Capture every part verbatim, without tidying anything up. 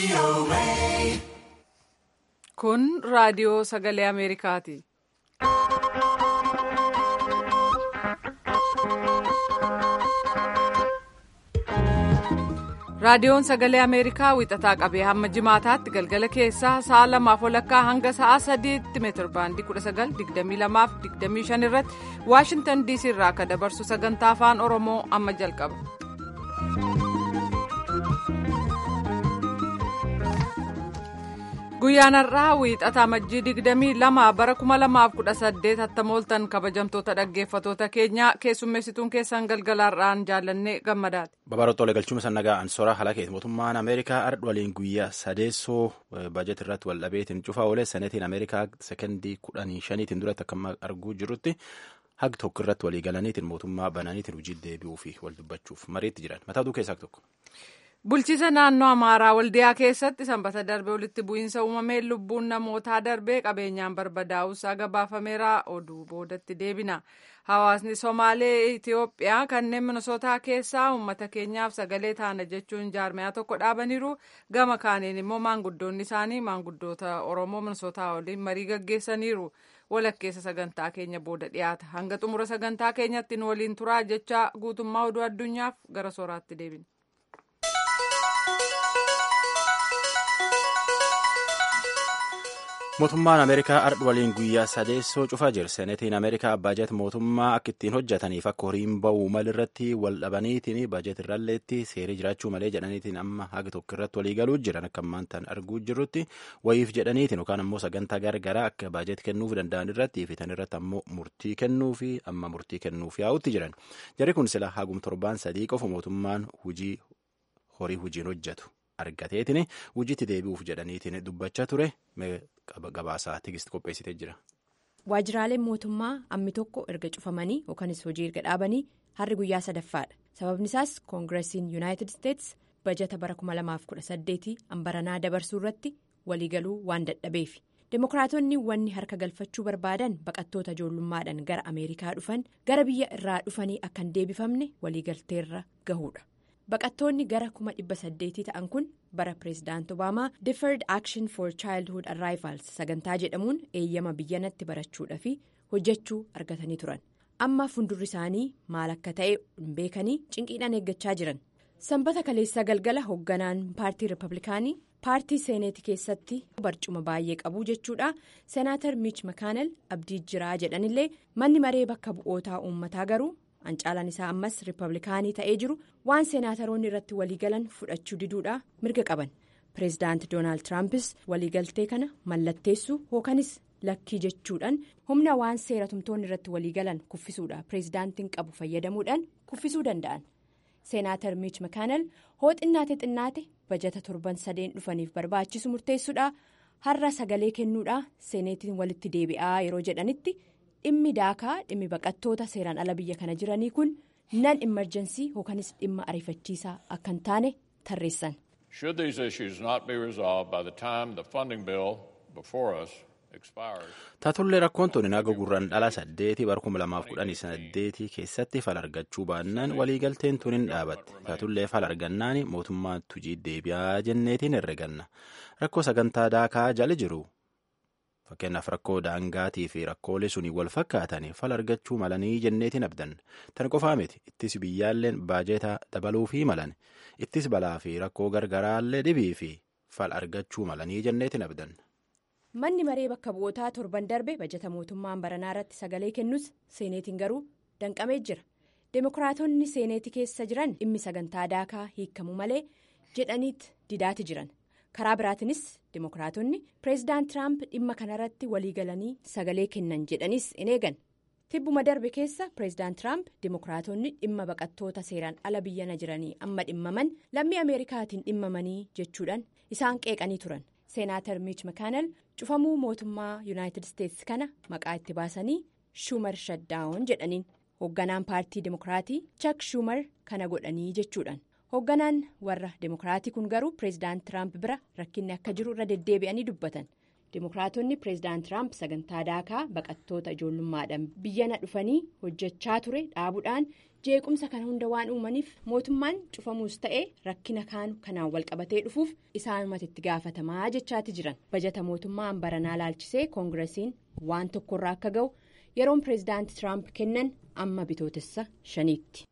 Kun raadiyoo sagalee Ameerikaati. Raadiyoon sagalee Ameerikaa wixataa qabee hamma jimaataatti galgala keessaa sa'a lamaaf walakkaa hanga sa'a sadiitti meetir baandii kudha sagal digdamii lamaaf digdamii shan irratti Waashintan diisii irraa akka dabarsu sagantaa afaan Oromoo amma jalqaba. Guyyaan har'aa wiixataa majjii digdamii lama bara kuma lamaaf kudha saddeet hattamooltan kabajamtoota dhaggeeffatoota keenyaa keessummeessituun keessan galgalaarraan jaallannee gammadaati. Babaroottolee galchuun sannagaa ansoora halakeeti mootummaan Ameerikaa ardh waliin guyyaa sadeessoo bajet irratti wal dhabeetiin cufaa oolee seneetiin Ameerikaa sekendii kudhanii shaniitiin duratti akka arguu jirrutti hag tokko irratti walii galaniitiin mootummaa bananiitiin hojii deebi'uu fi wal dubbachuuf mariitti jiran mataa oduu keessaa tokko. Bulchiisa naannoo Amaaraa Waldiyaa keessatti sanbata darbe walitti bu'iinsa uumameen lubbuun namootaa darbee qabeenyaan barbadaa'uusaa gabaafameera oduu boodatti deebina. Hawaasni Somaalee Itiyoophiyaa kanneen Minisootaa keessaa uummata keenyaaf sagalee taana jechuun jaarmiyaa tokko dhaabaniiru gama kaaniin immoo maanguddoonni isaanii maanguddoota Oromoo Minisootaa waliin marii gaggeessaniiru. Walakkeessa sagantaa keenya booda dhiyaata. Hanga xumura sagantaa keenyatti nu waliin turaa jecha guutummaa oduu addunyaaf gara sooraatti deebina. Mootummaan Ameerikaa ardh waliin guyyaa sadeessoo cufaa jira. Seneetiin Ameerikaa baajet mootummaa akka ittiin hojjetaniif akka horiin ba'uu malirratti wal dhabaniitiin baajet irralleetti seerii jiraachuu malee jedhaniitiin amma haga tokko irratti walii galuu jiran akka ammaan tan arguu jirrutti wayiif jedhaniitiin yookaan ammoo sagantaa garagaraa akka baajet kennuuf danda'an irratti fi tan irratti ammoo murtii kennuu fi amma murtii kennuuf yaa'utti jiran. Jarri kun sila hagum torbaan sadii qofa mootummaan hujii horii hujiin hojjetu argateetiin hujiitti deebi'uuf jedhaniitiin dubbachaa ture gabaasaa tigisti qopheessitee jira. Waajjiraaleen mootummaa ammi tokko erga cufamanii yookanis hojii erga dhaabanii harri guyyaa sadaffaadha. Sababni isaas koongireesiin yuunaayitid isteetsi bajata bara kuma lamaaf kudha saddeetii ambaranaa dabarsuu irratti waliigaluu waan dadhabeef. Demokiraatonni wanni harka galfachuu barbaadan baqattoota ijoollummaadhaan gara Ameerikaa dhufan gara biyya irraa dhufanii akka hin deebifamne waliigalteerra gahuudha. Baqattoonni gara kuma dhibba saddeetii ta'an kun bara pireezidaant Obaamaa Deferred Action for Childhood Arrivals sagantaa jedhamuun eeyyama biyyanatti barachuudhaa fi hojjechuu argatanii turan. Amma fuuldurri isaanii maal akka ta'e hin beekanii cinqiidhaan eeggachaa jiran. Sanbata kaleessaa galgala hoogganaan paartii Rippablikaanii paartii seeneetii keessatti barcuma baay'ee qabu jechuudha. Seenaatar Miich Makaanel abdii jiraa jedhanillee manni maree bakka bu'ootaa uummataa garuu. Hancaalaan isaa ammas Rippablikaanii ta'ee jiru waan seenaataroonni irratti waliigalan fudhachuu diduudha mirga qaban. Pireezidaanti Doonaald Tiraampis waliigaltee kana mallatteessuu yookanis lakkii jechuudhaan humna waan seera tumtoonni irratti waliigalan kuffisuudha pireezidaantiin qabu fayyadamuudhaan kuffisuu danda'an. Seenaatar Miich Makaanel hoo xinnaate xinnaate bajata torban sadeen dhufaniif barbaachisu murteessuudha har'a sagalee kennuudha seeneetiin walitti deebi'aa yeroo jedhanitti. Dhimmi daakaa dhimmi baqattoota seeraan ala biyya kana jiranii kun nan imerjensii yookanis dhimma ariifachiisaa akka hin taane tarreessan. Taatullee rakkoon tuni naga gurraan dhala saddeetii bara kuma lamaaf kudhanii saddeetii keessatti fal argachuu baannaan waliigalteen tun hin dhaabatte. Taatullee fal argannaan mootummaa tujii deebi'aa jenneetiin herreganna. Rakkoo sagantaa daakaa jala jiru. Fakkeenyaaf rakkoo daangaatii fi rakkoolee sunii wal fakkaatanii fal argachuu malanii jenneetiin abdan. Tan qofaa miti ittis biyyaalleen baajetaa dabaluu fi malan ittis balaa fi rakkoo gargaraallee dhibii fi fal argachuu malanii jenneetiin abdan. Manni maree bakka bu'ootaa torban darbe bajata mootummaan baranaa irratti sagalee kennus seeneetiin garuu danqamee jira. Demokiraatonni seeneetii keessa jiran dhimmi sagantaa daakaa hiikamuu malee jedhaniit didaati jiran. Karaa biraatiinis demokiraatonni pireezidaant Tiraamp dhimma kanarratti waliigalanii sagalee kennan jedhanis in eegan. Tibbuma darbe keessa pireezidaant Tiraamp demokiraatonni dhimma baqattoota seeraan ala biyyana jiranii amma dhimmaman lammii Ameerikaatiin dhimmamanii jechuudhaan isaan qeeqanii turan. Seenaatar Miich Makaanel cufamuu mootummaa yuunaayitid isteetsi kana maqaa itti baasanii Schumer shutdown jedhaniin hoogganaan paartii demokiraatii Chuck Schumer kana godhanii jechuudhaan. Hoogganaan warra demokiraatii kun garuu pireezidaant Tiraamp bira rakkinni akka jiru irra deddeebi'anii dubbatan. Dimokiraatonni pireezidaant Tiraamp sagantaa daakaa baqattoota ijoollummaadhaan biyyana dhufanii hojjechaa ture dhaabuudhaan jeequmsa kana hunda waan uumaniif mootummaan cufamuus ta'ee rakkina kaan kanaan walqabatee dhufuuf isaanumatti itti gaafatamaa jechaati jiran. Bajata mootummaan baranaa laalchisee koongiresiin waan tokkorraa akka ga'u yeroon pireezidaant Tiraamp kennan amma bitootessa shaniitti.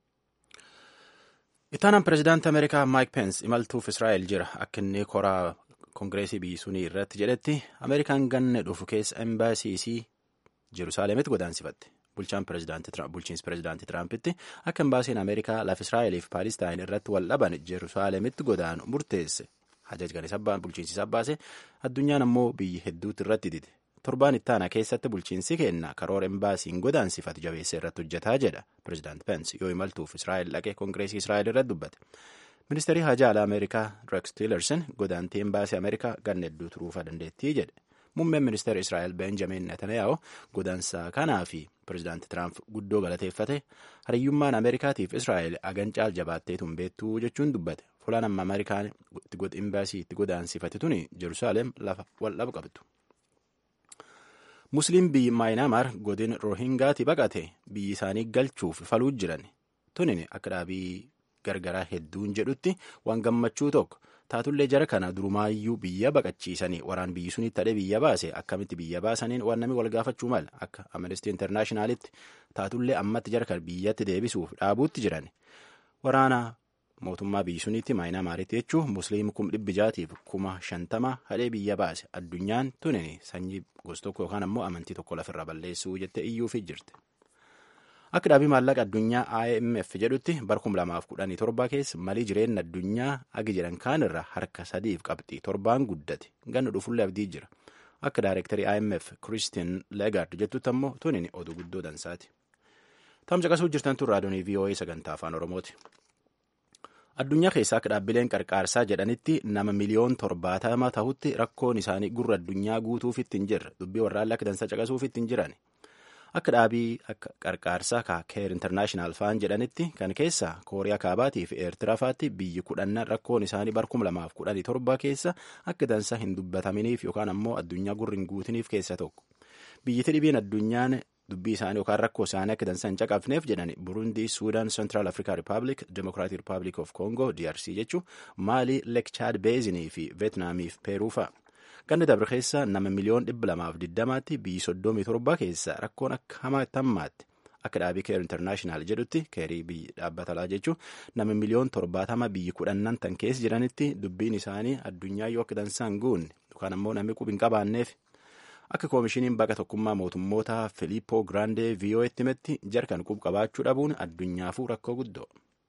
Ittaanaan pireezidaantii Ameerikaa Maayik Peens imaltuuf Israa'el jira. Akka inni koraa koongireesii biyyi sunii irratti jedhetti Ameerikaan ganna dhufu keessa embaasiisii Jerusaaleemitti godaansifatte. Bulchaan bulchiinsi pireezidaantii Tiraampiti akka embaasiin Ameerikaa lafa Israa'eliif Paalistaayin irratti wal dhaban Jerusaaleemitti godaanu murteesse. Hajaj kan isa bulchiinsi isaa baase addunyaan ammoo biyyi hedduutti irratti dide. Torbaan ittaana keessatti bulchiinsi kenna karoora embaasiin godaansifate jabeessa irratti hojjetaa jedha pireezidaanti Peens yoo imaltuuf Israa'el dhaqee koongireesii Israa'el irratti dubbate. Ministeerri hajaa alaa Ameerikaa Rex Tillerson godaantii embaasii Ameerikaa ganna hedduu turuufaa dandeettii jedhe. Muummeen ministeera Israa'el Benjamin Netanyahu godaansa kanaa fi pireezidaanti Tiraamp guddoo galateeffate hariyyummaan Ameerikaatiif Israa'el agancaal jabaatteetu hin beektuu jechuun dubbate. Fulaan amma Ameerikaan embaasii itti godaansifate tuni Jerusaaleem lafa waldhaba qabdu. Musliim biyyi Maayinaamaar godin Roohingaatti baqate biyyi isaanii galchuuf faluu jiran. Tunin akka dhaabii gargaraa hedduun jedhutti waan gammachuu tokko. Taatullee jara kana durumaayyuu biyya baqachiisanii waraan biyyi sunitti ta'ee biyya baase akkamitti biyya baasaniin waan namni wal gaafachuu mala akka Amnesty Internationalitti taatullee ammatti jara kana biyyatti deebisuuf dhaabuutti jiran. Waraana mootummaa biyyi sunitti Maayinaamaaritti jechuun musliima kum dhibbi jaatiif kuma shantama hadhee biyya baase addunyaan tunin sanyii gosa tokko yookaan ammoo amantii tokko lafirra balleessuu jettee iyyuufi jirti. Akka dhaabii maallaqa addunyaa I M F jedhutti bara kuma lamaaf kudhanii torba keessa malii jireenya addunyaa agi jedhan kaanirra harka sadiif qabxii torbaan guddate ganna dhufullee abdii jira. Akka daayirektarii I M F Christine Lagarde jettutti ammoo tunin oduu guddoo dansaati. Tamsa qasuu jirtan tun raadiyoonii V O A sagantaa afaan Oromooti. Addunyaa keessaa akka dhaabbileen qarqaarsaa jedhanitti nama miliyoon torbaatama ta'utti rakkoon isaanii gurra addunyaa guutuufitti hin jirre dubbii warraallee akka dansa caqasuufitti hin jiran. Akka dhaabii akka qarqaarsaa ka Keer Internaashinaal faan jedhanitti kan keessa Kooriyaa Kaabaatii fi Eertiraa faatti biyyi kudhannan rakkoon isaanii bara kuma lamaaf kudhanii torba keessa akka dansa hin dubbataminiif yookaan ammoo addunyaa gurri hin guutiniif keessa tokko. Biyyatti dhibiin addunyaan dubbii isaanii yookaan rakkoo isaanii akka dansa hin caqafneef jedhani Burundii, Suudaan, Central Africa Republic, Democratic Republic of Congo, D R C jechuun Maalii, Lake Chad Basinii fi Veetnaamiif Peeruu fa'a. Ganna dabre keessa nama miliyoon dhibba lamaaf diddamaatti biyyi soddomii torba keessa rakkoon akka hamaa tammaatti akka dhaabii Keer Internaashinaal jedhutti keerii biyyi dhaabbatalaa jechuun nama miliyoon torbaatama biyyi kudhannan tan keessa jiranitti dubbiin isaanii addunyaa yoo akka dansaan guunne yookaan ammoo namni qubi hin qabaanneef akka koomishiniin baqa tokkummaa mootummoota Filippo Grande V O Aatti himetti jarkan qub qabaachuu dhabuun addunyaafuu rakkoo guddoo.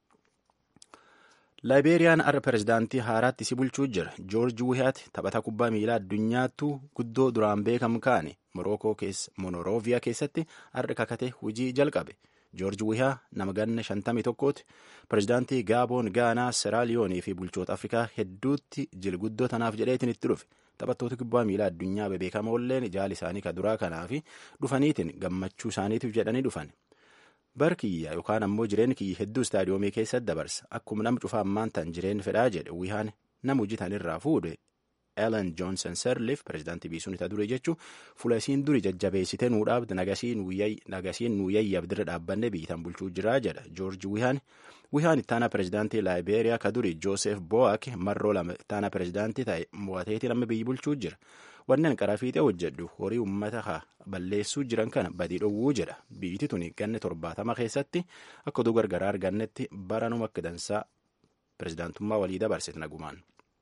Laayibeeriyaan har'a pireezidaantii haaraatti si bulchuu jira. Joorji Wihaat taphataa kubbaa miilaa addunyaattuu guddoo duraan beekamu kaane Morookoo keessa Monorooviyaa keessatti har'a kakate hojii jalqabe. Joorji Wihaa nama ganna shantamii tokkooti. Pireezidaantii Gaaboon, Gaanaa, Seraaliyoonii fi bulchoota Afrikaa hedduutti jilguddoo tanaaf jedheetiin itti dhufe. Taphattoota kubbaa miilaa addunyaa bebeekamoolleen jaali isaanii ka duraa kanaa fi dhufaniitiin gammachuu isaaniitiif jedhanii dhufan. Bar kiyya yookaan ammoo jireenyi kiyya hedduu istaadiyoomii keessatti dabarsa. Akkuma nama cufaa ammaan tan jireenyi fedhaa jedhe Wihaan nama hojii tanirraa fuudhe Ellen Johnson Sirleaf pireezidaantii biisuun isa dure jechuun fuula isiin duri jajjabeessitee nuu dhaabde nagasiin nuu yayyabdirra dhaabbanne biyyitan bulchuu jiraa jedha Joorji Wihaan. Wihaan ittaana pireezidaantii Laayibeeriyaa ka duri Joosef Boak marroo lama ittaana pireezidaantii ta'e mo'ateetiin amma biyyi bulchuu jira. Wanneen qaraa fiixee hojjedhu horii uummata haa balleessuu jiran kana badii dhowwuu jedha. Biyyi tuni ganna torbaatama keessatti akka oduu gargaraa argannetti baranuma akka dansaa pireezidaantummaa walii dabarsite nagumaan.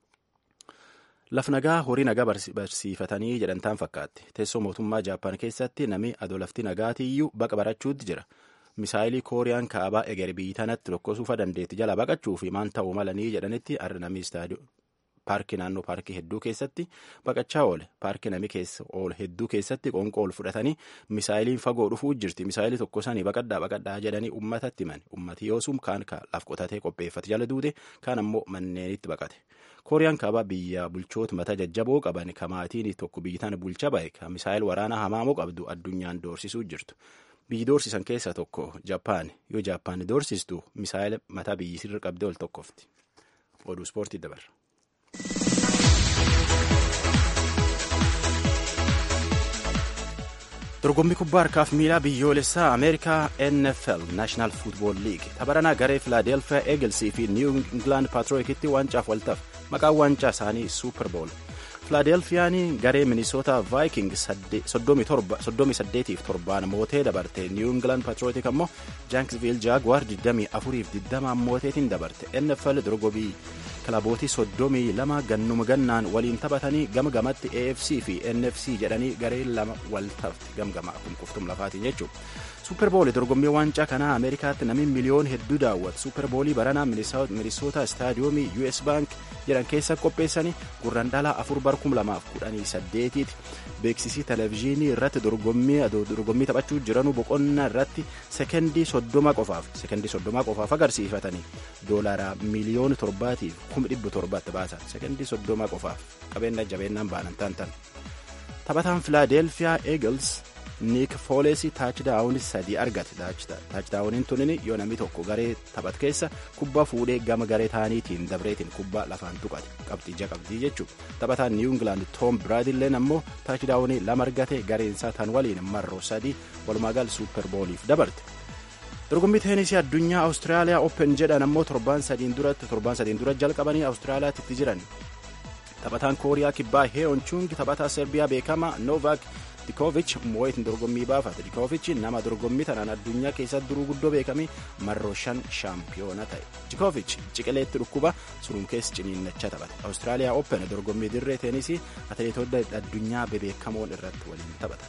Laf nagaa horii nagaa barsiifatanii jedhantaan fakkaatti. Teessoo mootummaa Jaappaan keessatti namni adoo lafti nagaatiiyyuu baqa barachuutti jira. Misaayilii Kooriyaan kaabaa eger biyyi tanatti tokkosuufa dandeetti jala baqachuu fi maan ta'uu malanii jedhanitti har'a namni istaadiyoo. Paarkii naannoo paarkii hedduu keessatti baqachaa oole. Paarkii namni keessa oole hedduu keessatti qonqoo ol fudhatanii misaayiliin fagoo dhufuu jirti. Misaayilii tokko sanii baqadhaa baqadhaa jedhanii uummatatti himan. Uummati yoosum kaan laaf qotatee qopheeffate jala duute kaan ammoo manneenitti baqate. Kooriyaan kaabaa biyya bulchoota mataa jajjaboo qaban kamaatiin tokko biyyi tana bulcha bahe kan misaayil waraanaa hamaamoo qabdu addunyaan doorsisuu jirtu. Biyyi doorsisan keessaa tokko Jaappaan yoo Jaappaan doorsistu misaayil mataa biyyi sirra qabdee ol tokkofti. Oduu ispoortii dabarra. dorgommii kubbaa harkaaf miilaa biyyoolessaa Ameerikaa N F L National Football League tapharanaa garee Philadelphia Eagles fi New England Patriotsitti waancaa waltaaf maqaan waancaa isaanii Super Bowl. Philadelphiyaan garee Minnesota Vikings soddomii saddeetiif torbaan mootee dabarte. New England Patriots ammoo Jacksonville Jaguars digdamii afuriif digdamaan mooteetiin dabarte. N F L dorgommii kilabootii soddomii lama gannuma gannaan waliin taphatanii gama gamatti A F C fi N F C jedhanii garee lama waltafti gamgama akkuma qoftum lafaatiin jechuudha. Super Bowl dorgommii waancaa kanaa Ameerikaatti namni miliyoon hedduu daawwatu. Super Bowl baranaa Minnesota Stadiumii U S Bank jedhan keessa qopheessanii gurraan dhalaa afur bar kum lamaaf kudhanii saddeetiiti. Beeksisii televezyiinii irratti dorgommii dorgommii taphachuu jiranuu boqonnaa irratti sekendii soddoma qofaaf sekendii soddoma qofaaf agarsiifatanii doolaara miliyoona torbaatiif kuma dhibba torbaatti baasan sekendii soddoma qofaaf qabeenya jabeenyaan baanan taantan. Taphataan Philadelphia Eagles Nick Foles touchdown sadii argate. Touchdowniin tunin yoo namni tokko garee taphat keessa kubbaa fuudhee gama garee taaniitiin dabreetiin kubbaa lafaan tuqate qabxii ija qabdii jechuudha. Taphataan New England Tom Brady illee ammoo touchdownii lama argate gareensaa tan waliin marroo sadii walumaagal Super Bowliif dabarte. Dorgommii teenisii addunyaa Austraaliyaa Open jedhan ammoo torbaan sadiin duratti torbaan sadiin dura jalqabanii Austraaliyaatti itti jiran. Taphataan Kooriyaa Kibbaa Heeyon Chung taphataa Serbiyaa beekamaa Novak Djokovic moo'eetiin dorgommii baafate. Djokovic nama dorgommii tanaan addunyaa keessatti duruu guddoo beekamii marroo shan shaampiyoona ta'e. Djokovic ciqileetti dhukkuba suruun keessa ciniinnachaa taphate. Austraaliyaa Open dorgommii dirree teenisii atileetota addunyaa bebeekamoon irratti waliin taphatan.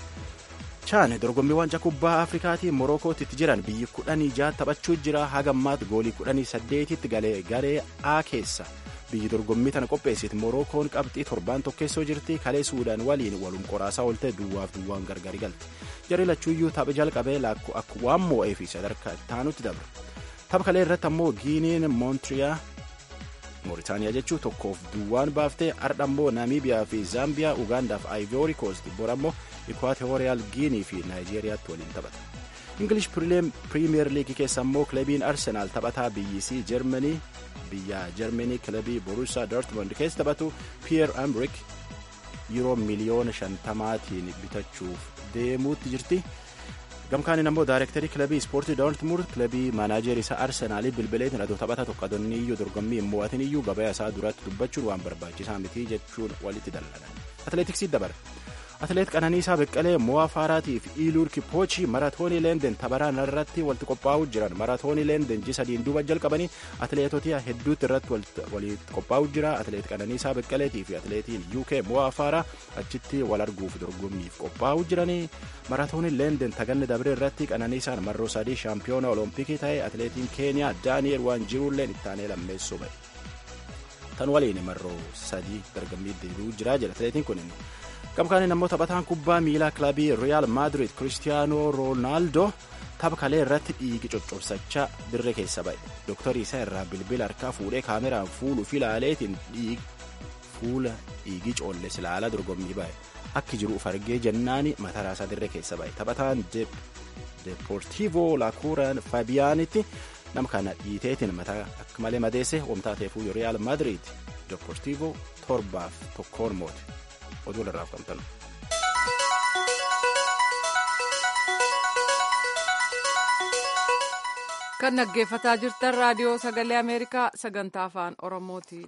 Chaan dorgommii waancaa kubbaa Afrikaatii Morokootti itti jiran biyyi kudhanii jaha taphachuu jira. Hagammaatti goolii kudhanii saddeetitti galee garee A keessa. Biyyi dorgommii tana qopheessite Morokoon qabxii torbaan tokkeessoo jirti. Kalee Suudaan waliin walum qoraasaa oolte duwwaaf duwwaan gargari galte. Jarri lachuuyyuu tapha jalqabee akka waan moo'ee fi sadarkaa ittaanutti dabra. Tapha kalee irratti ammoo Giiniin Moontriyaa Mooritaaniyaa jechuu tokkoof duwwaan baaftee ardha ammoo Naamiibiyaa fi Zaambiyaa Ugaandaa fi Ivory Coast bor ammoo Ikwaatooriyaal Giinii fi Naayijeeriyaatti waliin taphata. English Premier League keessa ammoo kilabiin Arsenaal taphataa biyyisii Jarmanii biyya Jarmanii kilabii Borussia Dortmund keessa taphatu Pierre-Emerick yeroo miliyoona shantamaatiin bitachuuf deemuutti jirti. Gamkaaniin ammoo daayirektarii kilabii Ispoortii Dortmund kilabii maanaajerii isaa Arsenaalii bilbileetiin adoo taphataa tokko adoonni iyyuu dorgommii hin mo'atin iyyuu gabaa isaa duratti dubbachuun waan barbaachisaa miti jechuun walitti dallalan. Atileetiksii dabara. Atileet Qananiisaa Beqqalee Mo'aa Faaraatii fi Iluur Kippochii maraatoonii Leenden tabaraan irratti walitti qophaa'uu jiran. Maraatoonii Leenden ji sadiin duuba jalqabanii atileetota hedduutti irratti walitti qophaa'uu jira. Atileet Qananiisaa Beqqaleetii fi atileetiin U K Mo'aa Faaraa achitti wal arguuf dorgommiif qophaa'uu jiranii. Maraatoonii Leenden taganne dabree irratti Qananiisaan marroo sadii shaampiyoona olompikii ta'e. Atileetiin Keeniyaa Daani'eel Waanjiruulleen ittaanee lammeessoo ba'e. Tan waliin marroo sadii dorgommii deebi'uu jira jedha atileetiin kun. Gamkaaniin ammoo taphataan kubbaa miilaa kilabii Real Madrid Cristiano Ronaldo tapha kalee irratti dhiigi coccobsachaa dirree keessa ba'e. Dooktarii isaa irraa bilbila harkaa fuudhee kaameraan fuuluu fi ilaaleetiin fuula dhiigi coolles ilaala dorgommii ba'e. Akki jiruuf argee jennaani mataa isaa dirree keessa ba'e. Taphataan Deportivo La Coruña Fabianitti nama kana dhiiteetiin mataa akka malee madeesse omtaa teefuu Real Madrid Deportivo torbaaf tokkoon moote. Oduu irraa fudhatan. Kan dhaggeeffataa jirtan raadiyoo sagalee Ameerikaa sagantaa afaan Oromooti.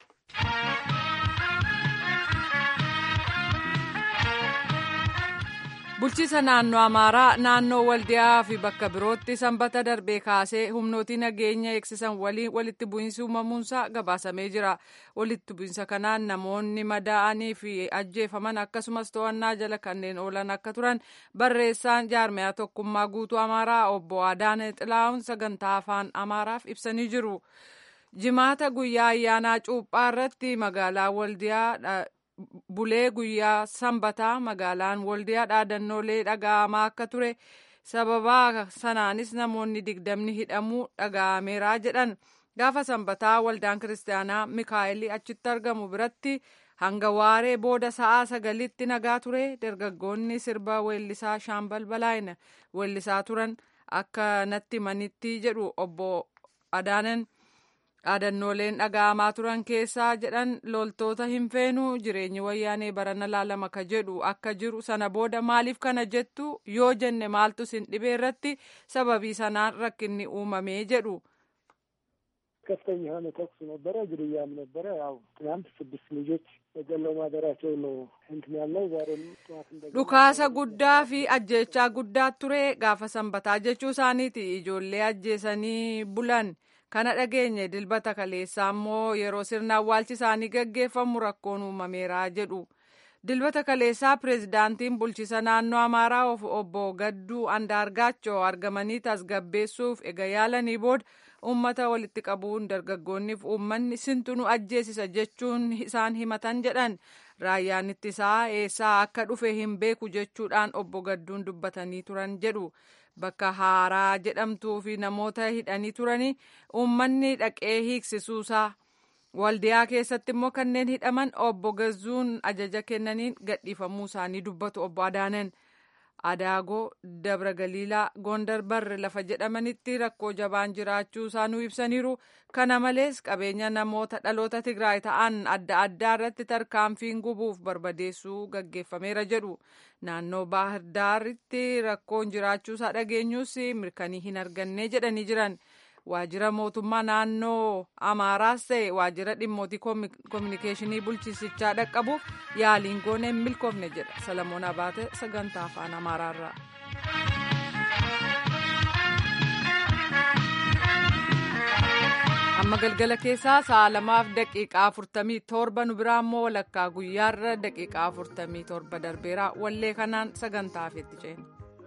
Bulchiisa naannoo Amaaraa naannoo Waldiyaa fi bakka birootti sanbata darbee kaasee humnootii nageenya eegsisan waliin walitti bu'iinsi uumamuunsaa gabaasamee jira. Walitti bu'iinsa kanaan namoonni madaa'anii fi ajjeefaman akkasumas to'annaa jala kanneen oolan akka turan barreessaan jaarmiyaa tokkummaa guutuu Amaaraa obbo Adaane Xilaa'uun sagantaa afaan Amaaraaf ibsanii jiru. Jimaata guyyaa ayyaanaa cuuphaa irratti magaalaa Waldiyaa bulee guyyaa sanbataa magaalaan Waldiyaa dhaadannoolee dhaga'amaa akka ture sababa sanaanis namoonni digdamni hidhamuu dhaga'ameera jedhan. Gaafa sanbataa waldaan kiristaanaa Mikaa'elii achitti argamu biratti hanga waaree booda sa'aa sagalitti nagaa ture. Dargaggoonni sirba weellisaa Shaambal Balaayina weellisaa turan akka natti manitti jedhu obbo Adaanen. dhaadannooleen dhaga'amaa turan keessaa jedhan loltoota hin feenu jireenyi wayyaanee barana laalama ka jedhu akka jiru sana booda maaliif kana jettu yoo jenne maaltu sin dhibee irratti sababii sanaan rakkinni uumamee jedhu. ከፍተኛ የሆነ ተኩስ ነበረ፣ ግድያም ነበረ። ያው ትናንት ስድስት ልጆች የገለው ማደራቸው ነው እንትን ያለው ዛሬም ጠዋት እንደገና dhukaasa guddaa fi ajjeechaa guddaa ture gaafa sanbataa jechuu isaaniiti. Ijoollee ajjeesanii bulan kana dhageenye dilbata kaleessaa immoo yeroo sirna awwaalchi isaanii gaggeeffamu rakkoon uumameera jedhu. Dilbata kaleessaa pireezidaantiin bulchiisa naannoo Amaaraa obbo Gadduu Andaargaachoo argamanii tasgabbeessuuf ega yaalanii booda uummata walitti qabuun dargaggoonniif uummanni sintunu ajjeesisa jechuun isaan himatan jedhan. Raayyaan ittisaa eessaa akka dhufe hin beeku jechuudhaan obbo Gadduun dubbatanii turan jedhu. Bakka haaraa jedhamtuu fi namoota hidhanii turanii uummanni dhaqee hiiksisuusaa. Waldiyaa keessatti immoo kanneen hidhaman obbo Gazzuun ajaja kennaniin gadhiifamuu isaanii dubbatu obbo Adaanen. Adaagoo, Dabra Galiilaa, Gondar Barre lafa jedhamanitti rakkoo jabaan jiraachuu isaanii ibsaniiru. Kana malees qabeenya namoota dhaloota Tigraay ta'an adda addaa irratti tarkaanfiin gubuuf barbadeessuu gaggeeffameera jedhu. Naannoo Baahir Daaritti rakkoon jiraachuu isaa dhageenyus mirkanii hin arganne jedhanii jiran. Waajjira mootummaa naannoo Amaaraas ta'e waajjira dhimmootii koominikeeshinii bulchiisichaa dhaqqabuuf yaaliin goone hin milkoofne jedha. Salamoon Abaate sagantaa afaan Amaaraarraa. Amma galgala keessaa sa'a lamaaf daqiiqaa afurtamii torba nu biraa immoo walakkaa guyyaarra daqiiqaa afurtamii torba darbeera. Wallee kanaan sagantaa itti ceena.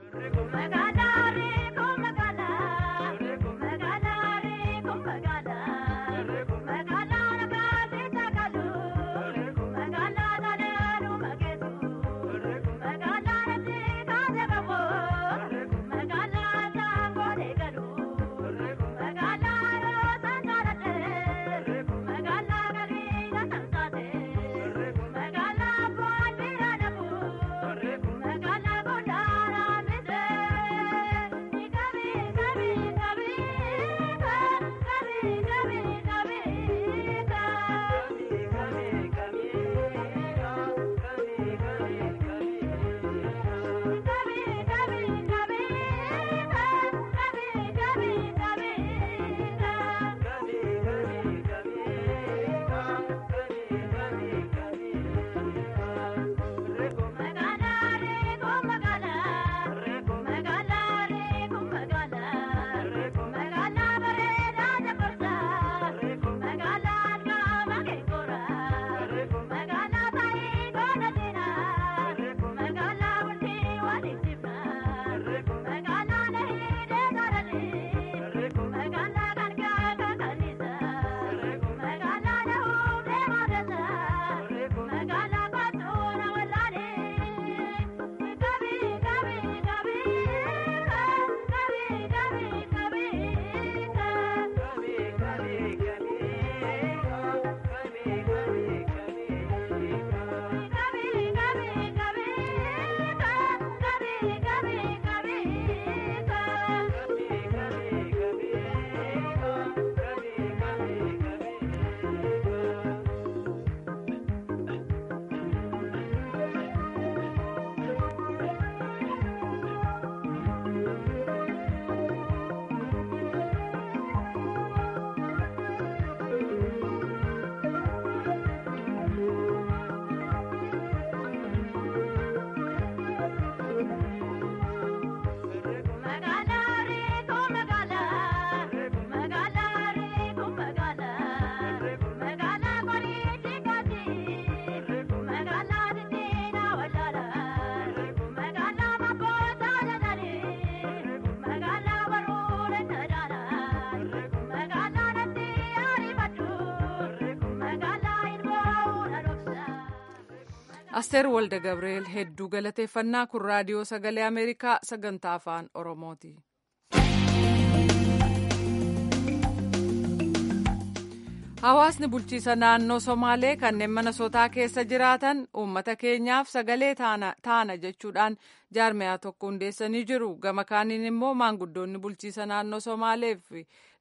Asteer Walda Gabreel hedduu galateeffannaa. Kun raadiyoo sagalee Ameerikaa sagantaa afaan Oromooti. Hawaasni bulchiisa naannoo Somaalee kanneen Minnesotaa keessa jiraatan uummata keenyaaf sagalee taana jechuudhaan jaarmiyaa tokko hundeessanii jiru. Gama kaaniin immoo maanguddoonni bulchiisa naannoo Somaaleef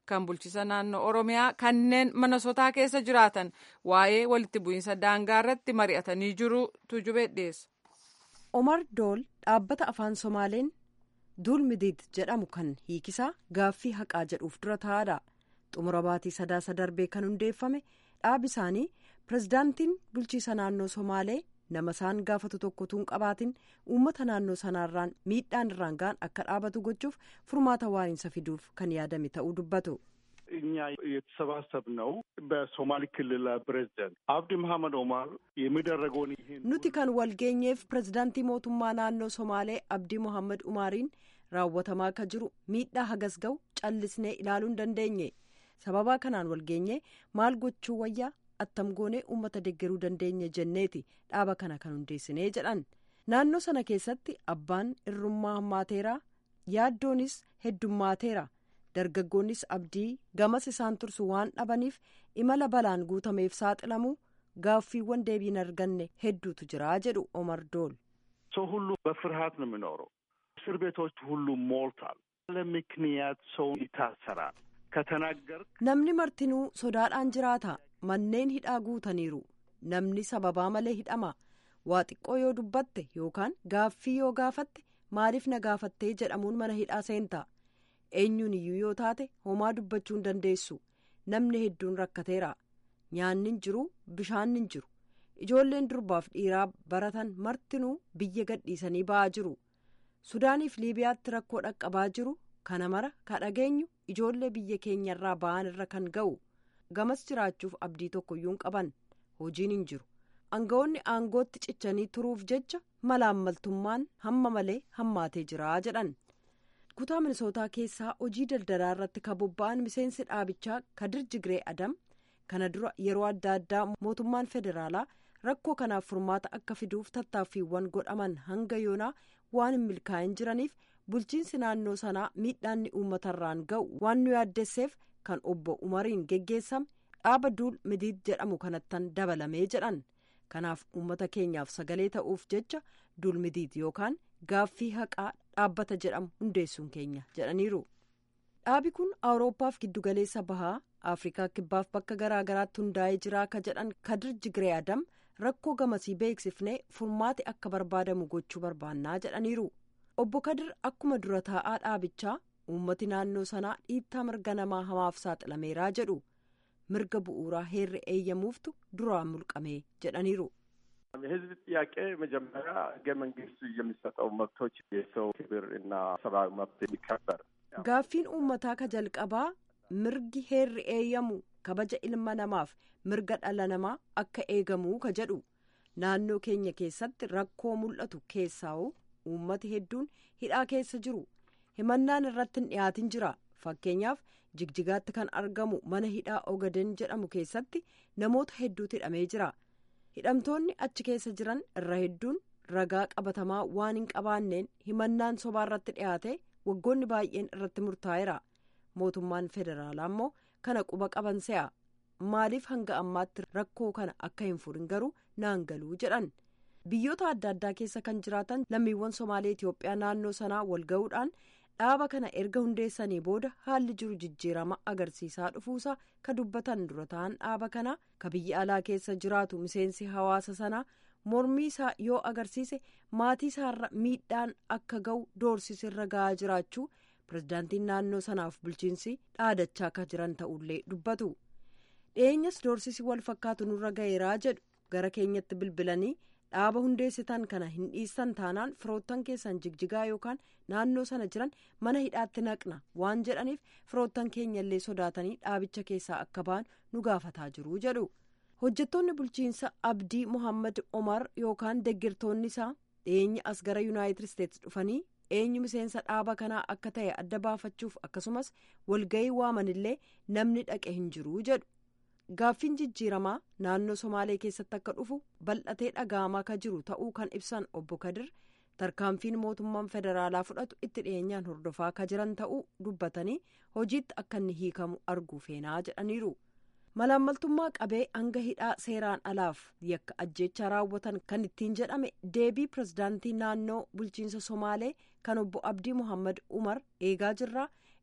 kan bulchiisa naannoo Oromiyaa kanneen Minnesotaa keessa jiraatan waa'ee walitti bu'iinsa daangaa irratti mari'atanii jiru tujubee dhiyeessa. Omar Dool dhaabbata afaan Somaaleen Duulmidiid jedhamu kan hiikisaa gaaffii haqaa jedhuuf dura taa'aadha. Xumura baatii sadaasa darbee kan hundeeffame dhaabi isaanii pirezidaantiin bulchiisa naannoo Somaalee nama isaan gaafatu tokko tuun qabaatiin uummata naannoo sanaarraan miidhaan irraan ga'an akka dhaabatu gochuuf furmaata waa'insa fiduuf kan yaadame ta'uu dubbatu. እኛ የተሰባሰብነው በሶማሌ ክልል ፕሬዝዳንት አብዲ መሐመድ ኦማር የሚደረገውን ይሄን nuti kan walgeenyeef pirezidaantii mootummaa naannoo Somaalee Abdii Mohaammed Umaariin raawwatamaa akka jiru miidhaa hagas ga'u callisnee ilaaluu hin dandeenye. Sababaa kanaan walgeenyee maal gochuu wayyaa attam goonee uummata deeggaruu dandeenye jenneeti dhaaba kana kan hundeessinee jedhan. Naannoo sana keessatti abbaan irrummaa hammaateera, yaaddoonis heddummaateera. Dargaggoonnis abdii gamas isaan tursu waan dhabaniif imala balaan guutameef saaxilamu gaaffiiwwan deebiin arganne hedduutu jira jedhu Omar Dool. ሰው ሁሉ በፍርሃት ነው የሚኖረው። እስር ቤቶች ሁሉ ሞልቷል። ለምክንያት ሰው ይታሰራል። ከተናገርክ namni martinuu sodaadhaan jiraata. Manneen hidhaa guutaniiru. Namni sababaa malee hidhama. Waa xiqqoo yoo dubbatte yookaan gaaffii yoo gaafatte maaliif na gaafattee jedhamuun mana hidhaa seenta. Eenyuun iyyuu yoo taate homaa dubbachuu hin dandeessu. Namni hedduun rakkateera. Nyaanni hin jiru, bishaan hin jiru. Ijoolleen durbaaf dhiiraa baratan martinuu biyya gadhiisanii ba'aa jiru. Sudaaniif Liibiyaatti rakkoo dhaqqabaa jiru kana mara ka dhageenyu ijoollee biyya keenyarraa ba'an irra kan ga'u. Gamas jiraachuuf abdii tokkoyyuu hin qaban. Hojiin hin jiru. Aangawoonni aangootti cichanii turuuf jecha malaammaltummaan hamma malee hammaatee jira jedhan. Kutaa Minisootaa keessaa hojii daldalaa irratti kan bobba'an miseensi dhaabichaa Kadir Jigree Adam kana dura yeroo adda addaa mootummaan federaalaa rakkoo kanaaf furmaata akka fiduuf tattaaffiiwwan godhaman hanga yoonaa waan hin milkaa'in jiraniif bulchiinsi naannoo sanaa miidhaan uummatarraan ga'u waan nu yaaddesseef kan obbo Umariin geggeessame dhaaba Duul Midiid jedhamu kanattan dabalamee jedhan. Kanaaf uummata keenyaaf sagalee ta'uuf jecha Duul Midiid yookaan gaaffii haqaa dhaabbata jedhamu hundeessuun keenya jedhaniiru. Dhaabi kun Awurooppaaf giddugaleessa bahaa Afrikaa kibbaaf bakka garaagaraatti hundaa'ee jira akka jedhan Kadir Jigree Adam rakkoo gamasii beeksifnee furmaati akka barbaadamu gochuu barbaannaa jedhaniiru. Obbo Kadir akkuma dura taa'aa dhaabichaa uummati naannoo sanaa dhiittaa mirga namaa hamaaf saaxilameeraa jedhu. Mirga bu'uuraa heerri eeyyamuuftu duraan mulqamee jedhaniiru. የህዝብ ጥያቄ መጀመሪያ ህገ መንግስቱ የሚሰጠው መብቶች የሰው ክብር እና ሰብአዊ መብት የሚከበር gaaffiin uummataa ka jalqabaa mirgi heerri eeyyamu kabaja ilma namaaf mirga dhala namaa akka eegamuu ka jedhu. Naannoo keenya keessatti rakkoo mul'atu keessaa'u uummati hedduun hidhaa keessa jiru. Himannaan irratti hin dhiyaatin jira. Fakkeenyaaf Jigjigaatti kan argamu mana hidhaa Ogaden jedhamu keessatti namoota hedduutu hidhamee jira. Hidhamtoonni achi keessa jiran irra hedduun ragaa qabatamaa waan hin qabaanneen himannaan sobaa irratti dhiyaate waggoonni baay'een irratti murtaa'eera. Mootummaan federaalaa immoo kana quba qaban se'a. Maaliif hanga ammaatti rakkoo kana akka hin furin garuu naan galuu jedhan. Biyyoota adda addaa keessa kan jiraatan lammiiwwan Somaalee Itoophiyaa naannoo sanaa wal ga'uudhaan dhaaba kana erga hundeessanii booda haalli jiru jijjiirama agarsiisaa dhufuusaa ka dubbatan dura ta'an dhaaba kana ka biyya alaa keessa jiraatu miseensi hawaasa sanaa mormii isaa yoo agarsiise maatii isaarra miidhaan akka ga'u doorsisirra ga'aa jiraachuu pirezidaantiin naannoo sanaaf bulchiinsi dhaadachaa akka jiran ta'ullee dubbatu. Dhiyeenyas doorsisi wal fakkaatu nurra ga'eeraa jedhu gara keenyatti bilbilanii dhaaba hundeessitan kana hin dhiistan taanaan firoottan keessan Jigjigaa yookaan naannoo sana jiran mana hidhaatti naqna waan jedhaniif firoottan keenyallee sodaatanii dhaabicha keessaa akka ba'an nu gaafataa jiru jedhu. Hojjettoonni bulchiinsa Abdii Mohaammed Omar yookaan deeggartoonni isaa dhiyeenya as gara Yuunaayitid Isteetsi dhufanii eenyu miseensa dhaaba kanaa akka ta'e adda baafachuuf akkasumas walga'ii waamanillee namni dhaqe hin jiru jedhu. Gaaffiin jijjiiramaa naannoo Somaalee keessatti akka dhufu bal'atee dhaga'amaa ka jiru ta'uu kan ibsan obbo Kadir tarkaanfiin mootummaan federaalaa fudhatu itti dhiyeenyaan hordofaa ka jiran ta'uu dubbatanii hojiitti akka inni hiikamu arguu feenaa jedhaniiru. Malaammaltummaa qabee hanga hidhaa seeraan alaaf yakka ajjeechaa raawwatan kan ittiin jedhame deebii pirezidaantii naannoo bulchiinsa Somaalee kan obbo Abdii Mohaammed Umar eegaa jirraa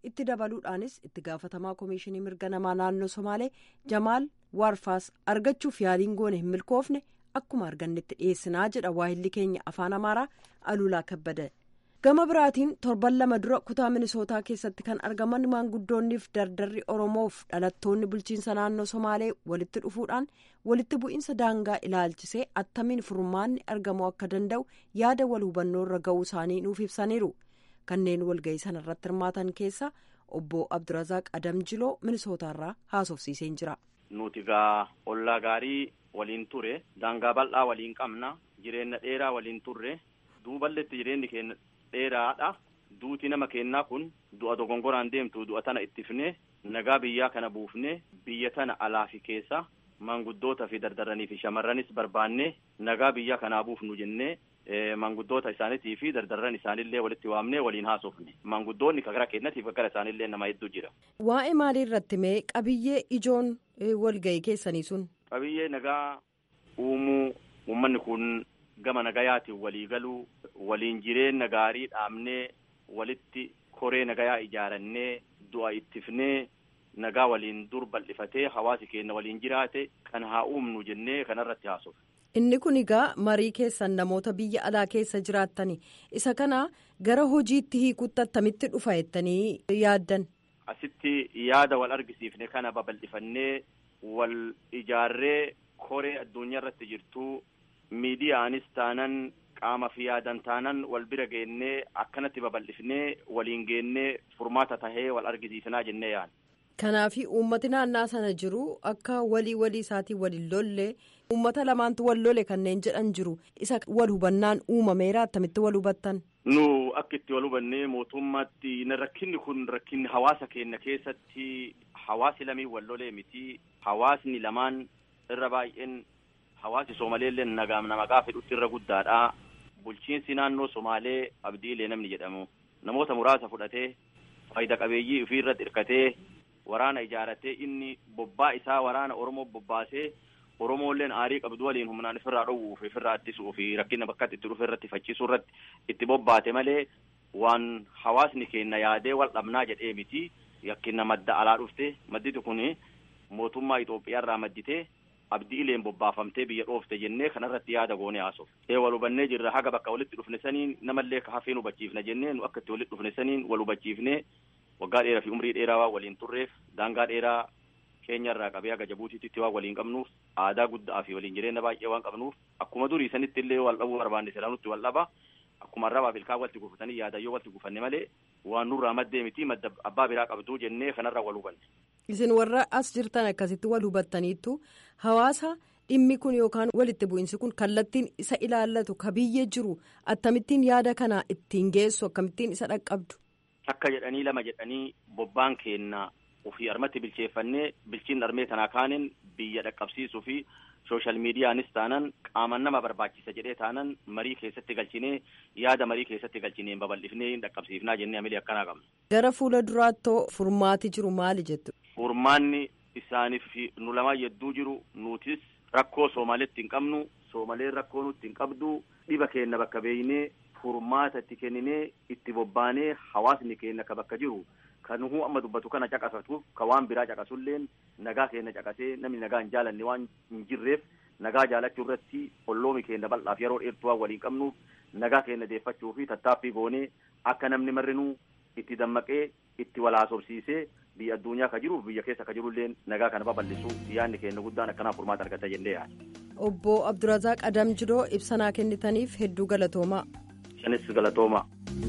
itti dabaluudhaanis itti gaafatamaa koomishinii mirga namaa naannoo Somaalee Jamaal Warfaas argachuuf yaaliin goone hin milkoofne akkuma argannetti dhiyeessinaa jedha waahilli keenya afaan Amaaraa Alulaa Kabbada. Gama biraatiin torban lama dura kutaa Minisootaa keessatti kan argaman maanguddoonniif dardarri Oromoof dhalattoonni bulchiinsa naannoo Somaalee walitti dhufuudhaan walitti bu'iinsa daangaa ilaalchisee attamiin furmaanni argamuu akka danda'u yaada wal hubannoo irra ga'uu isaanii nuuf ibsaniiru. Kanneen walga'ii sanarratti hirmaatan keessa obbo Abdurazaaq Adamjiloo Minisootaarraa haasofsiiseen jira. Nuti gaa ollaa gaarii waliin ture, daangaa bal'aa waliin qabna, jireenya dheeraa waliin turre, duuballetti jireenyi keenya dheeraadha. Duuti nama kennaa kun du'a dogongoraan deemtu du'a tana ittifne nagaa biyyaa kana buufne biyya tana alaa fi keessa maanguddoota fi dardarranii fi shamarranis barbaanne nagaa biyyaa kanaa buufnu jennee maanguddoota isaaniitii fi dardarran isaanillee walitti waamnee waliin haasofne. Maanguddoonni gara kennatiif gara isaanillee nama hedduu jira. Waa'ee maalii irratti mee qabiyyee ijoon walga'ii keessanii sun? Qabiyyee nagaa uumuu uummanni kun gama nagayaatiin walii galuu waliin jireenya gaarii dhaabnee walitti koree nagayaa ijaarannee du'a ittifnee nagaa waliin dur bal'ifatee hawaasi keenya waliin jiraate kan haa uumnu jennee kanarratti haasofne. Inni kun egaa marii keessan namoota biyya alaa keessa jiraattani isa kana gara hojiitti hiikuutti attamitti dhufa jettanii yaaddan? Asitti yaada wal argisiifne kana babal'ifannee wal ijaarree koree addunyaa irratti jirtu miidiyaanis taanan qaama fi yaadan taanan wal bira geennee akkanatti babal'ifnee waliin geennee furmaata tahee wal argisiifnaa jennee yaadna. Kanaafi uummati naannaa sana jiru akka walii walii isaatii waliin lolle uummata lamaantu wal lole kanneen jedhan jiru isa wal hubannaan uumameera attamitti wal hubattan? Nu akka itti wal hubannee mootummaatti rakkinni kun rakkinni hawaasa keenya keessatti hawaasi lamii wal lolee miti hawaasni lamaan irra baay'een hawaasi Somaaleellee nagaa nama gaafedhutti irra guddaadha. Bulchiinsi naannoo Somaalee Abdiilee namni jedhamu namoota muraasa fudhatee faayidaa qabeeyyii ofii irratti hirkatee waraana ijaaratee inni bobbaa isaa waraana Oromoo bobbaasee Oromoolleen aarii qabdu waliin humnaan ofirraa dhowwuuf ofirraa ittisuu fi rakkina bakkatti itti dhufe irratti faccisuu irratti itti bobbaate malee waan hawaasni keenya yaadee wal dhabnaa jedhee miti. Yakkina madda alaa dhufte madditi kun mootummaa Itoophiyaa irraa madditee Abdiileen bobbaafamtee biyya dhoofte jennee kanarratti yaada goonee haasofne. Ee wal hubannee jirra haga bakka walitti dhufne saniin namallee ka hafee nu hubachiifna jennee nu akka itti walitti dhufne saniin wal hubachiifnee waggaa dheeraa fi umrii dheeraa waan waliin turreef daangaa dheeraa keenya irraa qabee haga Jabuutiitti waan waliin qabnuuf aadaa guddaa fi waliin jireenya baay'ee waan qabnuuf akkuma durii sanitti illee wal dhabuu barbaanne sirraa nutti wal dhaba akkuma arrabaa bilkaa walitti gufatanii yaadayyoo walitti gufanne malee waan nurraa maddee miti madda abbaa biraa qabduu jennee kanarraa wal hubanne. Isin warra as jirtan akkasitti wal hubattaniittu hawaasa dhimmi kun yookaan walitti bu'iinsi kun kallattiin isa ilaallatu ka biyyee jiru akkamittiin yaada kana ittiin geessu akkamittiin isa dhaqqabdu? Akka jedhanii lama jedhanii bobbaan keenya ofii armatti bilcheeffannee bilchiin armee tanaa kaaniin biyya dhaqqabsiisuu fi sooshaal miidiyaanis taanan qaaman nama barbaachisa jedhee taanan marii keessatti galchinee yaada marii keessatti galchinee babal'ifnee dhaqqabsiifnaa jennee amilee akkanaa qabna. Gara fuula duraattoo furmaati jiru maali jettu? Furmaanni isaaniif nu lamaa yedduu jiru nutis rakkoo Soomaaleetti hin qabnu Soomaleen rakkoo nutti hin qabdu dhiba keenya bakka beeynee furmaata itti kenninee itti bobbaanee hawaasni keenya akka bakka jiru kan hu amma dubbatu kana caqasatuuf ka waan biraa caqasulleen nagaa keenya caqasee namni nagaa hin jaalanne waan hin jirreef nagaa jaalachuu irratti olloomi keenya bal'aaf yeroo dheertuu waan waliin qabnuuf nagaa keenya deeffachuu fi tattaaffii goonee akka namni marrinuu itti dammaqee itti walaasobsiisee biyya addunyaa ka jiruuf biyya keessa ka jirulleen nagaa kana babal'isuu yaadni keenya guddaan akkanaa furmaata argata jennee yaadna. Obbo Abdurazaaq Adamjiloo ibsanaa kennitaniif hedduu galatoomaa. Shanis galatooma.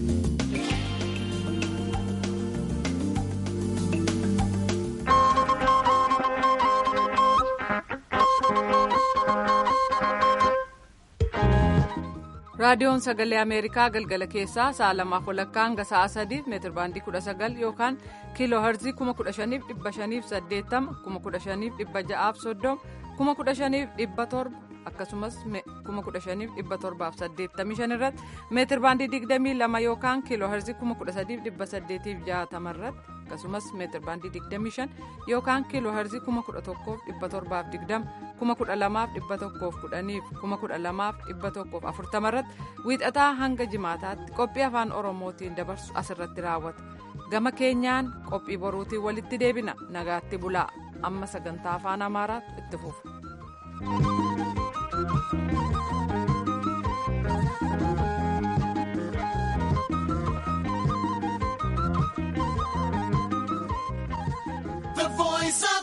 raadiyoon sagalee ameerikaa galgala keessaa sa'a lamaaf walakkaa hanga sa'a sadiif meetir baandii kudha sagal yookaan kiiloo herzii kuma kudha shaniif dhibba shaniif saddeettama kuma kudha shaniif dhibba ja'aaf soddoma kuma kudha shaniif dhibba torba akkasumas kuma kudha shaniif dhibba torbaaf saddeettamii shan irratti meetir baandii digdamii lama yookaan kiiloo herzii kuma kudha sadiif dhibba saddeetiif jaatama irratti akkasumas meetir baandii digdamii shan yookaan kiiloo herzii kuma kudha tokkoof dhibba torbaaf digdama kuma kudha lamaaf dhibba tokkoof kudhaniif kuma kudha lamaaf dhibba tokkoof afurtama irratti wiixataa hanga jimaataatti qophii afaan oromootiin dabarsu asirratti raawwata gama keenyaan qophii boruutiin walitti deebina nagaatti bulaa amma sagantaa afaan amaaraatu itti fufa. The voice of